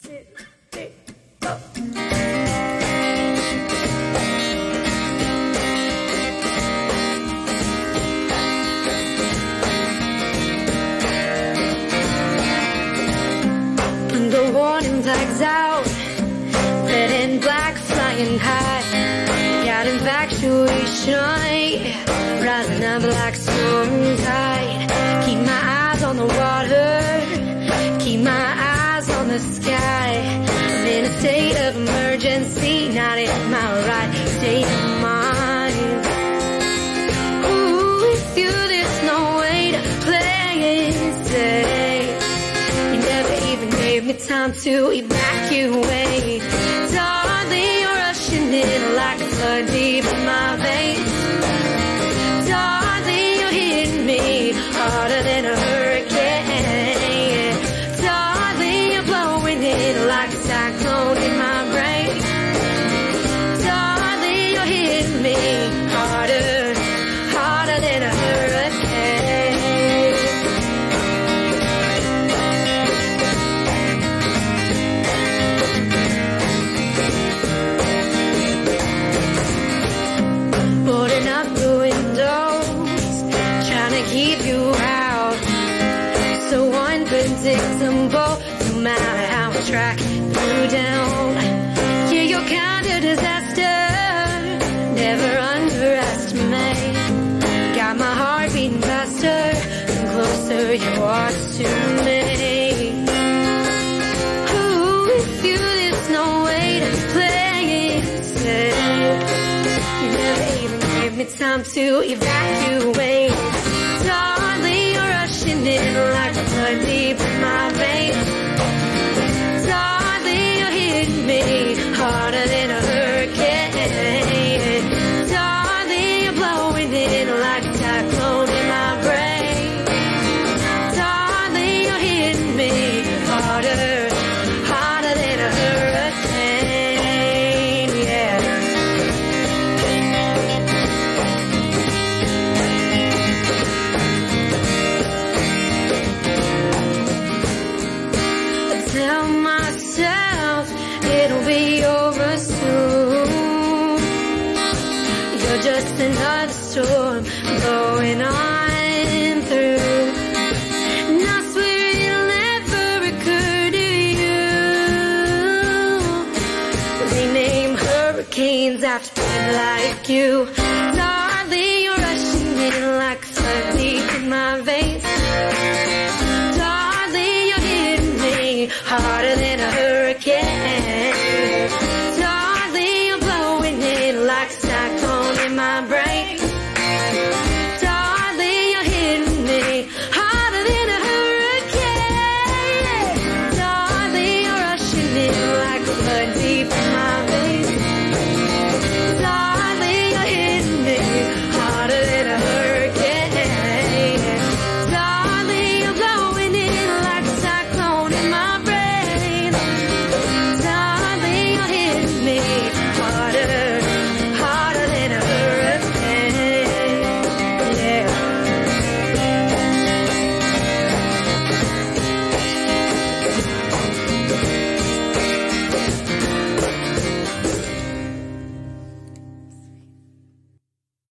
The warning flags out, red and black flying high. Got infatuation, rising up like storm tide. Keep my eyes on the water, keep my eyes on the sky. I'm in a state of emergency, not in my right state of mind. Ooh, with you there's no way to play it safe. You never even gave me time to evacuate. Darling, you're rushing in like a flood deep in my veins. Darling, you're hitting me harder than a hurricane. Darling, you're blowing in like a cyclone in my brain. Darling, you're hitting me harder, harder than a hurricane. Boarding up the windows, trying to keep you out. So unpredictable, no matter how I track you down. Yeah, you're kind of disaster, never underestimate. Got my heart beating faster, the closer you are to me. Ooh, with you there's no way to play it safe. You never even gave me time to evacuate. Darling, you're rushing in like a flood deep in my veins. Darling, you're hitting me harder than a hurricane. Darling, you're blowing in like a cyclone in my brain. Darling, you're hitting me harder, harder than a hurricane, yeah. I tell myself it'll be over soon. You're just another storm blowing on through. And I swear it'll never occur to you. They name hurricanes after men like you. Darling, you're rushing in like a flood deep in my veins. Darling, you're hitting me harder